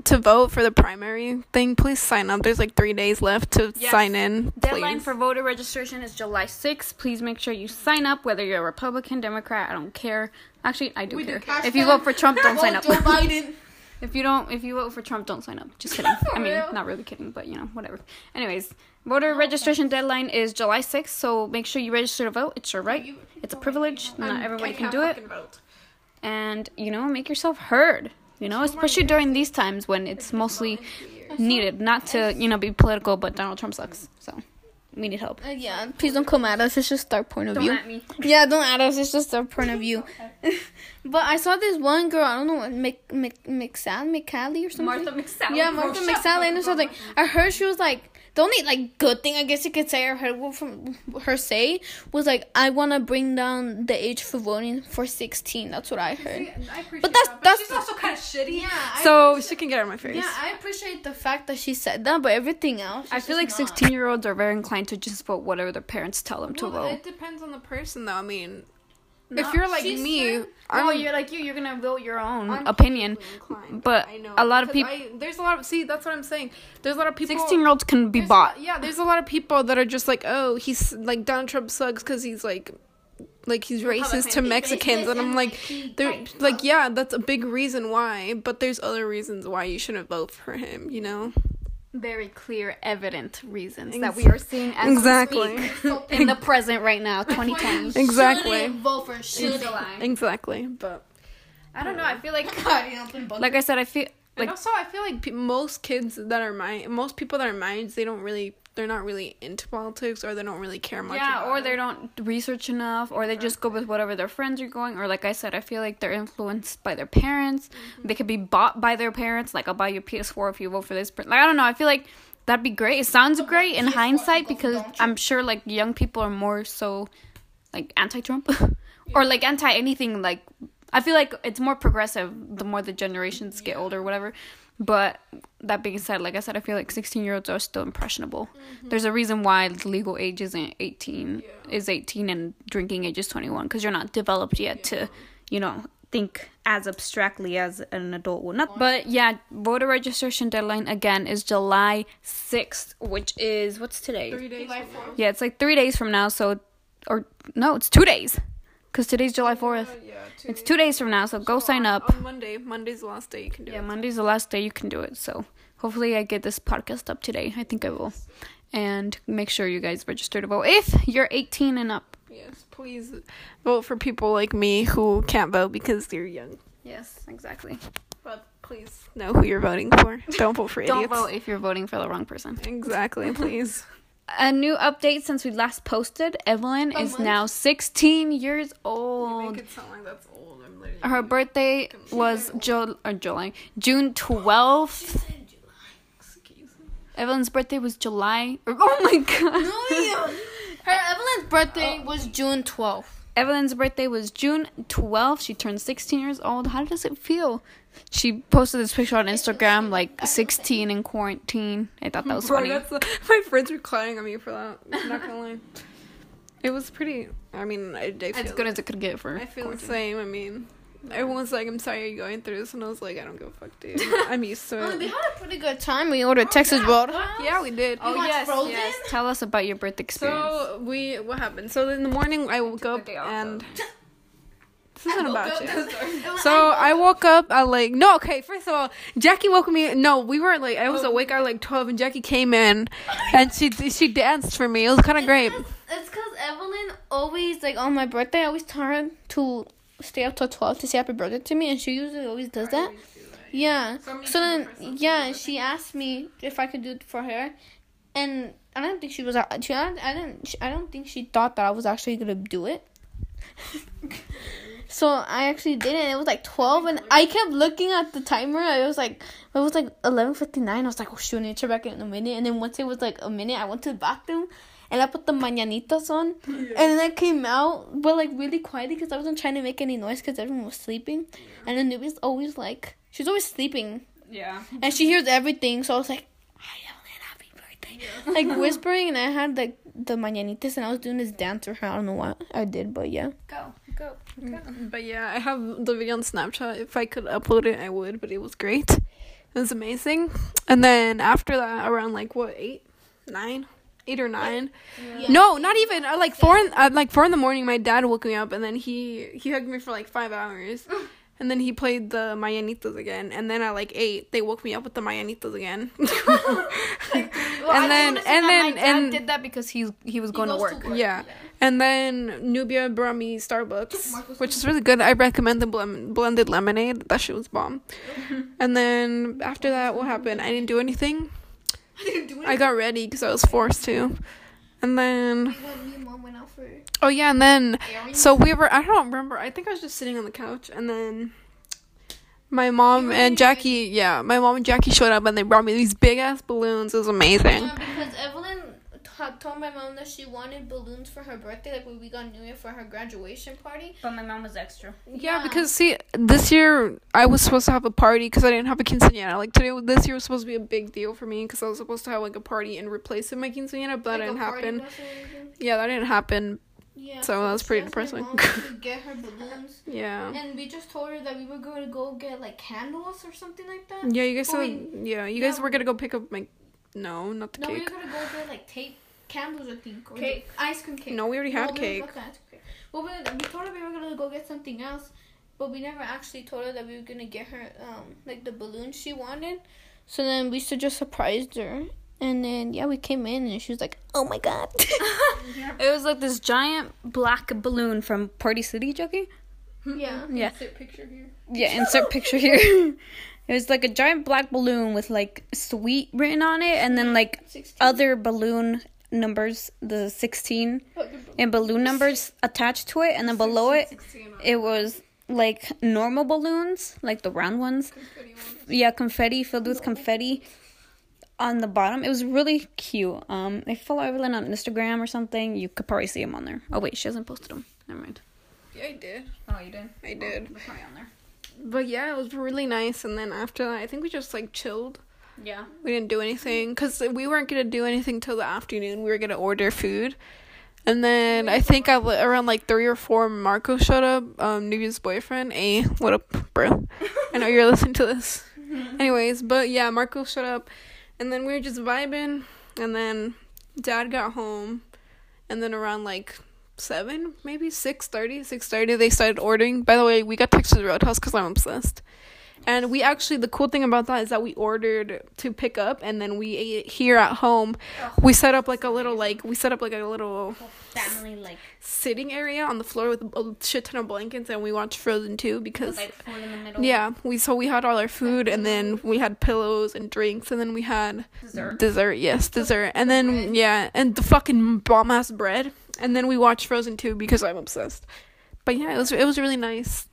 to vote for the primary thing, please sign up. There's like 3 days left to sign in. Deadline please. for voter registration is July 6th. Please make sure you sign up, whether you're a Republican, Democrat, I don't care. Actually, I do care. If you vote for Trump, don't sign up. Joe Biden. If you vote for Trump, don't sign up. Just kidding. I mean, not really kidding, but whatever. Anyways, voter registration deadline is July 6th, so make sure you register to vote. It's your right. It's a privilege. Not everybody can do it. And, make yourself heard. Especially during these times when it's mostly needed. Not to, be political, but Donald Trump sucks. So, we need help. Yeah, please don't come at us. It's just our point of view. Don't at me. Yeah, don't at us. It's just our point of view. But I saw this one girl, I don't know, McCally or something. Martha McSally. Yeah, Martha McSally or something. I heard she was like, the only good thing I guess you could say I heard from her say was like, I want to bring down the age for voting for 16. That's what I heard. But that's she's also kind of shitty. Yeah, so she can get out of my face. Yeah, I appreciate the fact that she said that, but everything else, I feel like 16-year-olds are very inclined to just vote whatever their parents tell them to vote. It depends on the person, though. I mean, if you're like me, you're gonna vote your own opinion. But a lot of people, there's a lot of that's what I'm saying. There's a lot of people. 16-year-olds can be bought. There's a lot of people that are just like, oh, he's like Donald Trump sucks because he's like he's racist to Mexicans, and I'm like, they're like, yeah, that's a big reason why. But there's other reasons why you shouldn't vote for him. Very clear, evident reasons that we are seeing as we speak in the present right now, 2010. Exactly. Vote for shit. Exactly. But I don't know. I feel like I said, I feel like. And also, I feel like most people that are my age, they're not really into politics, or they don't really care much. Yeah, about or it. they don't research enough, or they just go with whatever their friends are going. Or like I said, I feel like they're influenced by their parents. Mm-hmm. They could be bought by their parents. Like, I'll buy you a PS4 if you vote for this. Like, I don't know. I feel like that'd be great. It sounds great in hindsight because I'm sure like young people are more so like anti-Trump or like anti anything. Like, I feel like it's more progressive the more the generations get older or whatever. But that being said, like I said, I feel like 16-year-olds are still impressionable. Mm-hmm. There's a reason why the legal age isn't 18, is 18 and drinking age is 21, because you're not developed yet to, think as abstractly as an adult would. But yeah, voter registration deadline again is July 6th, which is, what's today? 3 days. Yeah, it's like 3 days from now, it's 2 days. Because today's July 4th. It's 2 days from now, so go sign up. On Monday's the last day you can do it. Yeah, Monday's the last day you can do it. So hopefully I get this podcast up today. I think I will. And make sure you guys register to vote if you're 18 and up. Yes, please vote for people like me who can't vote because they're young. Yes, exactly. But please know who you're voting for. Don't vote for idiots. Don't vote if you're voting for the wrong person. Exactly, please. A new update since we last posted. Evelyn is now 16 years old. You make it sound like that's old. Her birthday was June 12th. Evelyn's birthday was July. Oh my god. Evelyn's birthday was June 12th. Evelyn's birthday was June 12th. She turned 16 years old. How does it feel? She posted this picture on Instagram, like 16 in quarantine. I thought that was funny. My friends were clowning on me for that. I'm not gonna lie. It was pretty. I mean, I feel as good as it could get for. I feel the same. I mean, everyone's like, "I'm sorry you're going through this," and I was like, "I don't give a fuck, dude. I'm used to it." They had a pretty good time. We ordered Texas Roadhouse. Yeah, we did. Oh yes. Tell us about your birth experience. So what happened? So in the morning, I woke up and. This isn't about you. So I woke up at first of all, Jackie woke me. No, we weren't like, I was awake at like 12 and Jackie came in and she danced for me. It was kind of great. It's because Evelyn always, like on my birthday, I always tell her to stay up till 12 to say happy birthday to me, and she usually always does that. Yeah. So then, she asked me if I could do it for her, and I don't think she was, I don't think she thought that I was actually going to do it. So I actually did it, and it was like 12, and I kept looking at the timer. It was like 11:59. I was like, oh shoot, I need to check back in a minute. And then once it was like a minute, I went to the bathroom, and I put the mañanitas on, and then I came out, but like really quietly because I wasn't trying to make any noise because everyone was sleeping. And then Nubia's always like, she's always sleeping. Yeah. And she hears everything, so I was like, hi Evelyn, happy birthday. Like whispering, and I had like the mañanitas, and I was doing this dance for her. I don't know what I did, but yeah. Go. But yeah, I have the video on Snapchat. If I could upload it, I would, but it was great. It was amazing. And then after that, around like what, 8 or 9. Yeah. No, not even. Like 4 in the morning, my dad woke me up, and then he hugged me for like 5 hours. And then he played the Mañanitas again. And then at like 8, they woke me up with the Mañanitas again. and did that because he was going to work. Yeah. And then Nubia brought me Starbucks, which is really good. I recommend the blended lemonade. That shit was bomb. And then after that, what happened? I didn't do anything. I got ready because I was forced to. And then... Me and Mom went out for... Oh, yeah, and then... So we were... I don't remember. I think I was just sitting on the couch, and then... My mom and Jackie... Yeah, my mom and Jackie showed up, and they brought me these big-ass balloons. It was amazing. Yeah, because Evelyn told my mom that she wanted balloons for her birthday, like when we got New Year for her graduation party. But my mom was extra. Yeah, because, see, this year, I was supposed to have a party because I didn't have a quinceañera. Like, this year was supposed to be a big deal for me because I was supposed to have, like, a party in replace of my quinceañera, but that didn't happen. Yeah, that didn't happen. Yeah, so that was pretty depressing. My mom to get her balloons. Yeah. And we just told her that we were going to go get, like, candles or something like that. Yeah, you guys guys were going to go pick up, like, no, not the No, cake. we were going to go get, like, candles, I think. Or cake. Ice cream cake. No, we already had cake. Well, we told her we were going to go get something else, but we never actually told her that we were going to get her, like, the balloons she wanted. So then we just surprised her. And then, yeah, we came in, and she was like, oh, my God. It was like this giant black balloon from Party City, Jackie. Yeah. Yeah. Insert picture here. Yeah, insert picture here. It was like a giant black balloon with, like, sweet written on it, and then, like, 16. other balloon numbers, the 16, and balloon numbers attached to it, and then below it, it was, like, normal balloons, like the round ones. Yeah, confetti, filled with confetti. On the bottom, it was really cute. If you follow Evelyn on Instagram or something, you could probably see them on there. Oh wait, she hasn't posted them. Never mind. Yeah, I did. Oh, you did? I did. They're probably on there. But yeah, it was really nice. And then after that, I think we just like chilled. Yeah. We didn't do anything because we weren't gonna do anything till the afternoon. We were gonna order food. And then I think around like 3 or 4, Marco showed up. Nubia's boyfriend. Hey, what up, bro? I know you're listening to this. Anyways, but yeah, Marco showed up. And then we were just vibing, and then Dad got home, and then around, like, 7, maybe 6:30, they started ordering. By the way, we got Texas Roadhouse because I'm obsessed. And we actually, the cool thing about that is that we ordered to pick up, and then we ate it here at home. We set up, like, a little family, like, sitting area on the floor with a shit ton of blankets, and we watched Frozen 2 because... like, food in the middle. Yeah, we had all our food, and then we had pillows and drinks, and then we had dessert, and then and the fucking bomb ass bread, and then we watched Frozen 2 because I'm obsessed. But yeah, it was really nice.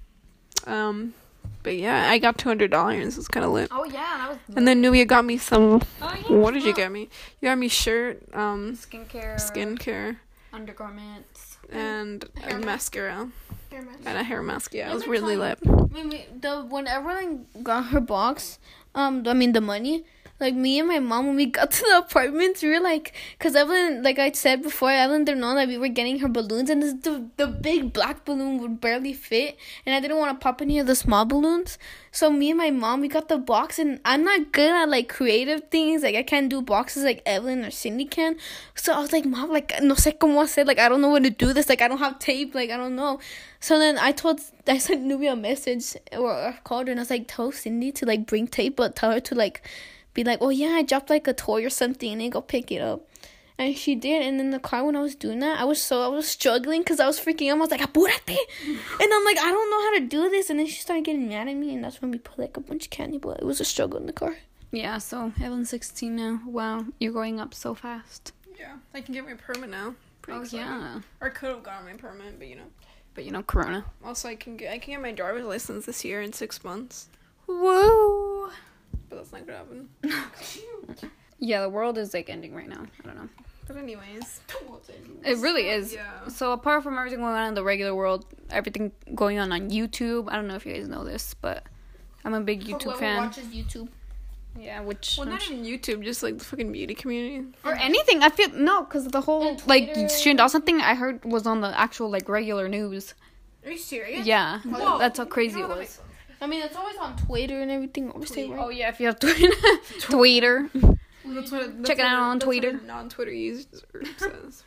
But yeah, I got $200. It's kind of lit. Oh yeah, that was. And then Nubia got me some. Oh, yeah. What did you get me? You got me shirt, skincare, undergarments, and a mascara. And a hair mask. Yeah, it was Let me really tell lit. When Evelyn got her box, the money, like, me and my mom, when we got to the apartment, we were like, because Evelyn, like I said before, Evelyn didn't know that we were getting her balloons, and the big black balloon would barely fit, and I didn't want to pop any of the small balloons. So me and my mom, we got the box, and I'm not good at, like, creative things. Like, I can't do boxes like Evelyn or Cindy can. So I was like, Mom, like, no sé cómo hacer. Like, I don't know when to do this. Like, I don't have tape. Like, I don't know. So then I sent Nubia a message, or I called her, and I was like, tell Cindy to, like, bring tape, but tell her to, like, be like, oh, yeah, I dropped, like, a toy or something, and then go pick it up. And she did. And in the car when I was doing that, I was struggling because I was freaking out. I was like, apúrate. And I'm like, I don't know how to do this. And then she started getting mad at me, and that's when we put, like, a bunch of candy, but it was a struggle in the car. Yeah, so Evelyn's 16 now. Wow, you're growing up so fast. Yeah, I can get my permit now. Pretty excited. Yeah. Or could have gotten my permit, but Corona. Also, I can get my driver's license this year in 6 months. Woo! But that's not gonna happen. Yeah, the world is, like, ending right now. I don't know. But anyways. It really is. Yeah. So apart from everything going on in the regular world, everything going on YouTube, I don't know if you guys know this, but I'm a big YouTube fan. Whoever watches YouTube. Yeah, which... Well, not even YouTube, just, like, the fucking beauty community. Or anything. I feel... No, because the whole, like, Shane Dawson thing I heard was on the actual, like, regular news. Are you serious? Yeah. Whoa. That's how crazy it was. I mean, it's always on Twitter and everything. Obviously, right? Oh yeah, if you have Twitter. Check it out on Twitter. Non-Twitter user says.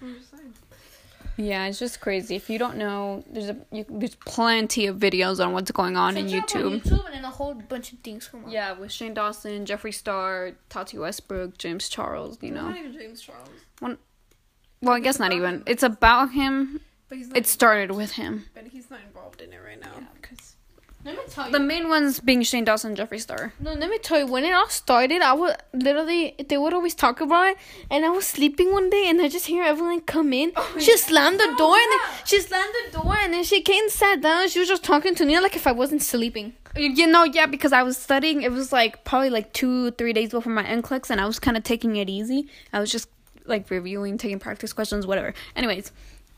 Yeah, it's just crazy. If you don't know, there's plenty of videos on what's going on in YouTube. YouTube and then a whole bunch of things come on. Yeah, with Shane Dawson, Jeffree Star, Tati Westbrook, James Charles. You know. Not even James Charles. Well, I guess not even. It's about him. But he's not It started with him. But he's not involved in it right now. Because Let me tell you. The main ones being Shane Dawson and Jeffree Star. No, let me tell you, when it all started, they would always talk about it, and I was sleeping one day, and I just hear Evelyn come in. She slammed the door, and then she came and sat down, and she was just talking to me like if I wasn't sleeping. You know, yeah, because I was studying. It was like probably like 2-3 days before my NCLEX, and I was kind of taking it easy. I was just like reviewing, taking practice questions, whatever. Anyways.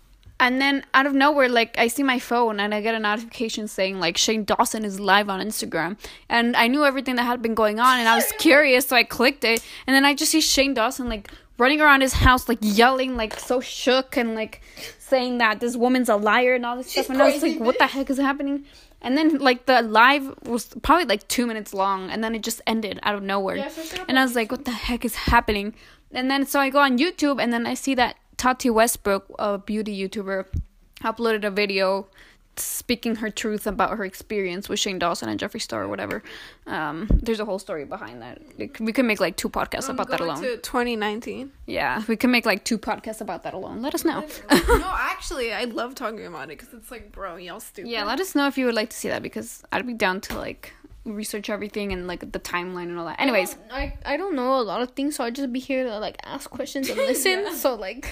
And then out of nowhere, like, I see my phone and I get a notification saying, like, Shane Dawson is live on Instagram. And I knew everything that had been going on and I was curious, so I clicked it. And then I just see Shane Dawson, like, running around his house, like, yelling, like, so shook and, like, saying that this woman's a liar and all this stuff. And I was like, what the heck is happening? And then, like, the live was probably, like, 2 minutes long. And then it just ended out of nowhere. Yeah, and I was like, what the heck is happening? And then, so I go on YouTube and then I see that Tati Westbrook, a beauty YouTuber, uploaded a video speaking her truth about her experience with Shane Dawson and Jeffree Star or whatever. There's a whole story behind that. We could make like 2 podcasts about that alone. To 2019. Yeah, we can make like 2 podcasts about that alone. Let us know. No, actually, I love talking about it because it's like, bro, y'all stupid. Yeah, let us know if you would like to see that because I'd be down to like research everything and like the timeline and all that. Anyways, I don't know a lot of things, so I just be here to like ask questions and listen. Yeah. So like,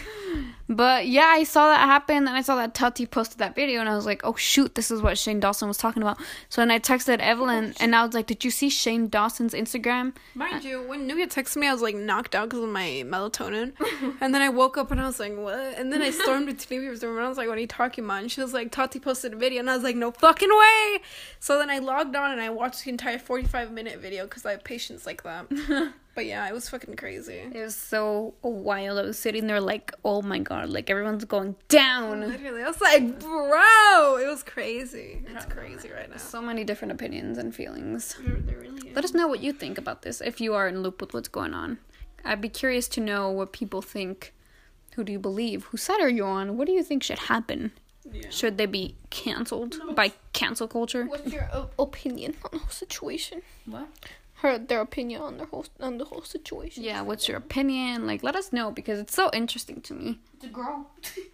but yeah, I saw that happen and I saw that Tati posted that video and I was like, oh shoot, this is what Shane Dawson was talking about. So then I texted Evelyn and I was like, did you see Shane Dawson's Instagram? Mind you, when Nubia texted me, I was like knocked out because of my melatonin. And then I woke up and I was like, what? And then I stormed into Nubia's room and I was like, what are you talking about? And she was like, Tati posted a video and I was like, no fucking way. So then I logged on and I watched the entire 45-minute video because I have patience like that. But yeah, it was fucking crazy. It was so wild. I was sitting there like, oh my god, like everyone's going down. Literally, I was like, bro, it was crazy. It's crazy right now. So many different opinions and feelings. There really is. Let us know what you think about this if you are in loop with what's going on. I'd be curious to know what people think. Who do you believe? Whose side are you on? What do you think should happen? Yeah. Should they be canceled by cancel culture? What's your opinion on the whole situation? What? Their opinion on the whole situation. Yeah, what's your opinion? Like, let us know because it's so interesting to me. It's a girl.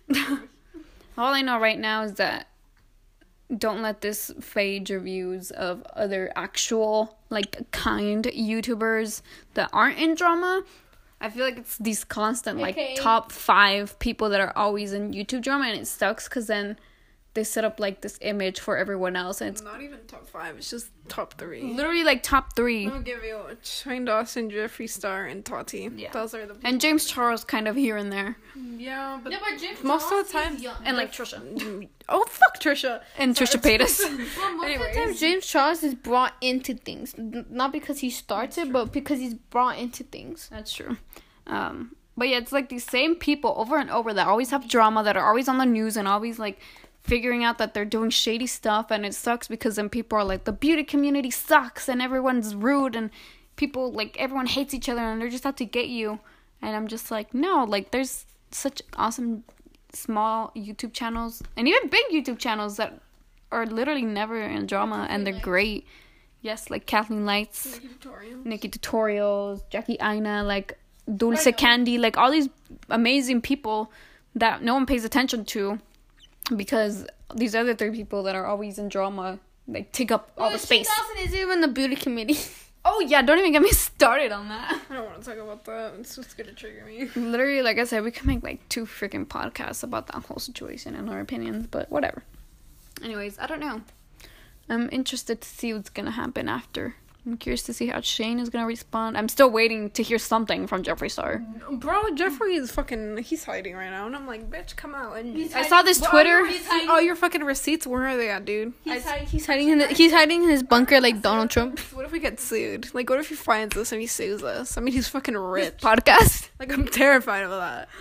All I know right now is that don't let this fade your views of other actual, like, kind YouTubers that aren't in drama. I feel like it's these constant, like, top 5 people that are always in YouTube drama, and it sucks because then they set up, like, this image for everyone else, and it's not even top 5, it's just top 3. Literally, like, top 3. I'll give you Shane Dawson, Jeffree Star, and Tati. Yeah. Those are the and James Charles kind of here and there. Yeah, but James most of the time... And, like, Trisha. Oh, fuck Trisha. And Trisha Paytas. Well, most of the time, James Charles is brought into things. Not because he starts it, but because he's brought into things. That's true. But yeah, it's like these same people over and over that always have drama, that are always on the news and always, like, figuring out that they're doing shady stuff, and it sucks because then people are like, the beauty community sucks and everyone's rude and people, like, everyone hates each other and they're just out to get you. And I'm just like, no, like, there's such awesome small YouTube channels and even big YouTube channels that are literally never in drama and they're great. Yes, like Kathleen Lights, Nikki Tutorials, Jackie Aina, like Dulce Candy, like all these amazing people that no one pays attention to. Because these other 3 people that are always in drama, like, take up all the space. Shane Dawson is even the beauty committee. Oh, yeah, don't even get me started on that. I don't want to talk about that. It's just going to trigger me. Literally, like I said, we could make, like, 2 freaking podcasts about that whole situation and our opinions, but whatever. Anyways, I don't know. I'm interested to see what's going to happen after. I'm curious to see how Shane is going to respond. I'm still waiting to hear something from Jeffree Star. Bro, Jeffree is fucking... He's hiding right now. And I'm like, bitch, come out. And I saw this Twitter. All your fucking receipts, where are they at, dude? He's hiding in his bunker like Donald Trump. What if we get sued? Like, what if he finds us and he sues us? I mean, he's fucking rich. Podcast. Like, I'm terrified of that.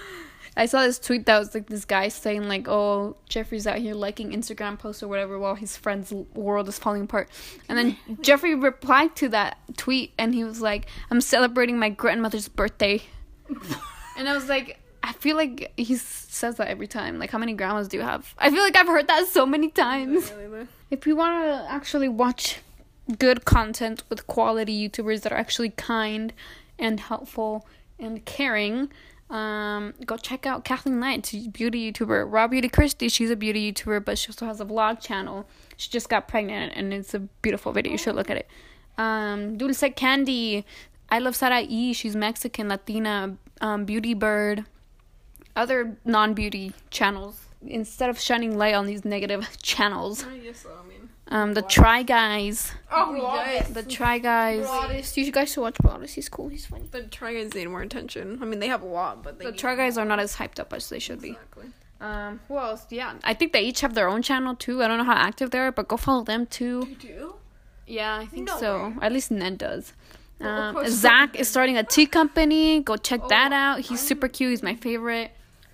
I saw this tweet that was like this guy saying like, oh, Jeffrey's out here liking Instagram posts or whatever while his friend's world is falling apart. And then Jeffrey replied to that tweet and he was like, I'm celebrating my grandmother's birthday. And I was like, I feel like he says that every time. Like, how many grandmas do you have? I feel like I've heard that so many times. If you want to actually watch good content with quality YouTubers that are actually kind and helpful and caring, go check out Kathleen Knight. She's a beauty YouTuber. Raw Beauty Christie, she's a beauty YouTuber, but she also has a vlog channel. She just got pregnant, and it's a beautiful video. You should look at it. Dulce Candy, I Love Sarai. She's Mexican, Latina, Beauty Bird, other non-beauty channels. Instead of shining light on these negative channels. The Try Guys. Oh, yes. The Try Guys. Broadest. You guys should watch Broadest. He's cool. He's funny. The Try Guys need more attention. I mean, they have a lot, but The Try Guys are not as hyped up as they should be. Exactly. Who else? Yeah, I think they each have their own channel too. I don't know how active they are, but go follow them too. You do? Yeah, I think No so. way. At least Ned does. Well, of course. Zach is starting a tea company. Go check that out. He's super cute. He's my favorite.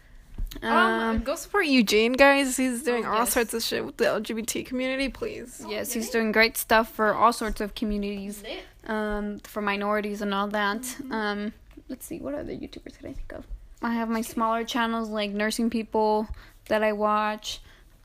Go support Eugene, guys. He's doing all yes. sorts of shit with the LGBT community, please. Yes, he's doing great stuff for all sorts of communities, for minorities and all that. Let's see, what other YouTubers could I think of? I have my smaller channels like Nursing People that I watch,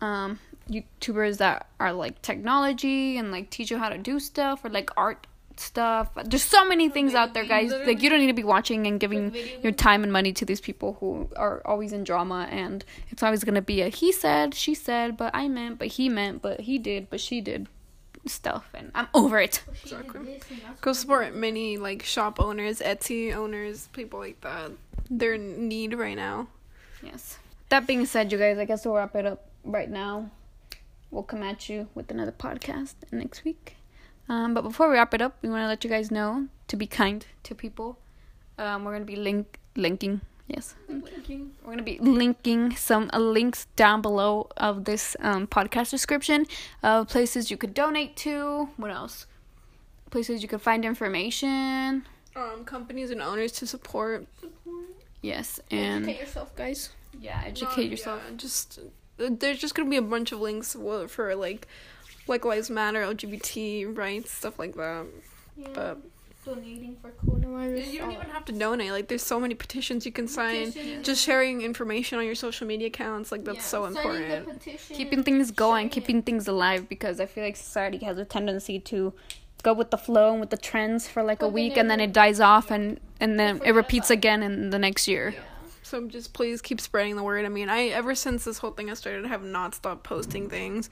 YouTubers that are like technology and like teach you how to do stuff, or like art stuff. There's so many things out there, guys. Like, you don't need to be watching and giving your time and money to these people who are always in drama, and it's always gonna be a he said, she said, but I meant, but he meant, but he did, but she did stuff, and I'm over it. Exactly. Go support many like shop owners, Etsy owners, people like that. They're in need right now. Yes. That being said, you guys, I guess we'll wrap it up right now. We'll come at you with another podcast next week. But before we wrap it up, we want to let you guys know to be kind to people. We're going to be linking. Yes. We're going to be linking some links down below of this podcast description of places you could donate to. What else? Places you could find information. Companies and owners to support. Yes, and Educate yourself, guys. yeah, educate yourself. Yeah, just there's just gonna be a bunch of links for like Black Lives Matter, LGBT rights, stuff like that. Yeah. But Donating for coronavirus. you don't even have to donate. Like, there's so many petitions you can sign. Just sharing information on your social media accounts, like, that's so important. Keeping things going, keeping things alive, because I feel like society has a tendency to go with the flow and with the trends for like a week, and then it dies off, and then it repeats again in the next year. So just please keep spreading the word. I mean, ever since this whole thing has started, I have not stopped posting things.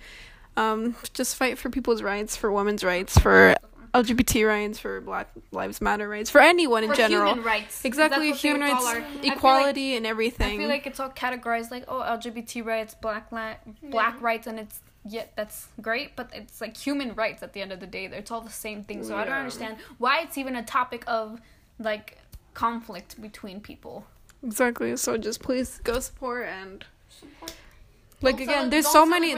Just fight for people's rights, for women's rights, for LGBT rights, for Black Lives Matter rights, for anyone in general. Human rights. Exactly, human rights, equality, and everything. I feel like it's all categorized like, oh, LGBT rights, black rights, and it's, yeah, that's great, but it's like human rights at the end of the day. It's all the same thing. So I don't understand why it's even a topic of like conflict between people. Exactly. So just please go support and like, again, there's so many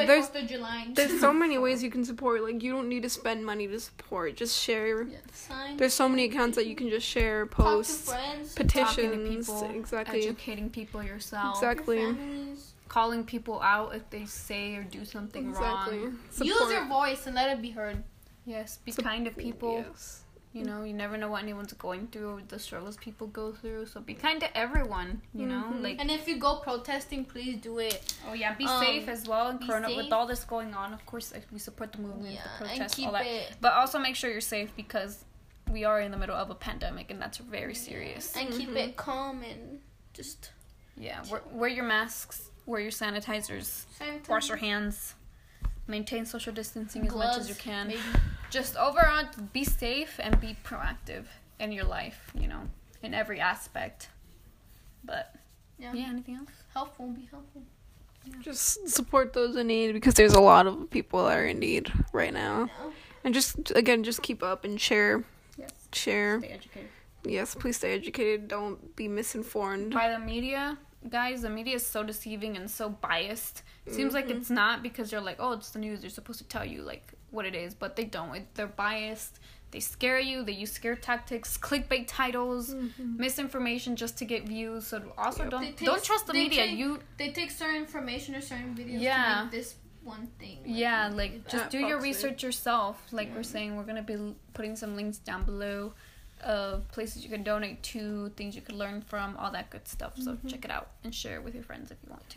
ways you can support. Like, you don't need to spend money to support. Just share. There's so many accounts that you can just share, posts, petitions, people, exactly, educating people yourself, exactly, calling people out if they say or do something wrong. Use your voice and let it be heard. Yes, be kind to people. Yes. You know, you never know what anyone's going through, the struggles people go through. So be kind to everyone, you know? Like, and if you go protesting, please do it. Oh, yeah, be safe as well. And Corona, safe. with all this going on, of course, we support the movement, the protests, and keep all that. But also make sure you're safe, because we are in the middle of a pandemic, and that's very serious. And keep it calm and just... Yeah, wear your masks, wear your sanitizers, wash your hands, maintain social distancing as much as you can. Maybe. Just overall, be safe and be proactive in your life, you know, in every aspect. But, yeah, anything else? Be helpful. Yeah. Just support those in need, because there's a lot of people that are in need right now. And just keep up and share. Yes. Share. Stay educated. Yes, please stay educated. Don't be misinformed. By the media, guys, the media is so deceiving and so biased. It seems like it's not, because you're like, oh, it's the news. They're supposed to tell you, like, what it is. But they don't. They're biased. They scare you. They use scare tactics, clickbait titles, misinformation just to get views. So also don't trust the media. They take certain information or certain videos Yeah. to make this one thing. Just do your research yourself. Like we're saying, we're going to be putting some links down below of places you can donate to, things you can learn from, all that good stuff. So check it out and share it with your friends if you want to.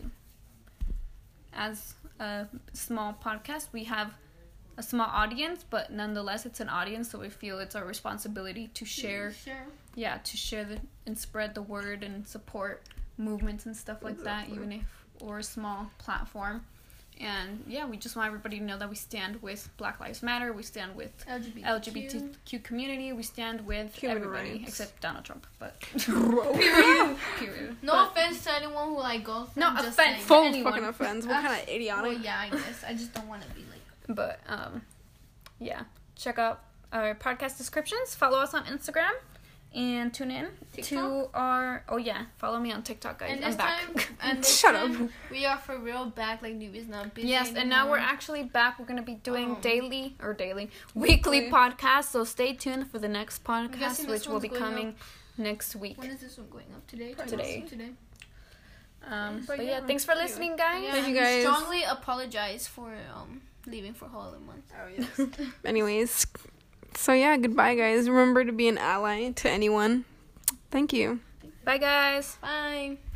As a small podcast, we have a small audience, but nonetheless it's an audience, so we feel it's our responsibility to share and spread the word and support movements and stuff like that, even if we're a small platform. And we just want everybody to know that we stand with Black Lives Matter, we stand with LGBTQ community, we stand with Human everybody rights. except Donald Trump, but period. No offense to anyone who like goes. No just offense. saying. Full Anyone. fucking offense. What kind of idiotic? Well, yeah, I guess I just don't want to be like. But check out our podcast descriptions, follow us on Instagram, and tune in to our follow me on TikTok, guys. And I'm this back. Shut up. We are for real back. Like Newbie's not busy. Yes, and now we're actually back. We're gonna be doing weekly podcasts. So stay tuned for the next podcast, guessing which this will be one's going coming next week. When is this one going up? Today. Today. But Thanks for listening, guys. Yeah, Thank you guys. Strongly apologize for leaving for Holiday Month. Oh yes. Anyways, so goodbye, guys. Remember to be an ally to anyone. Thank you. Bye, guys. Bye.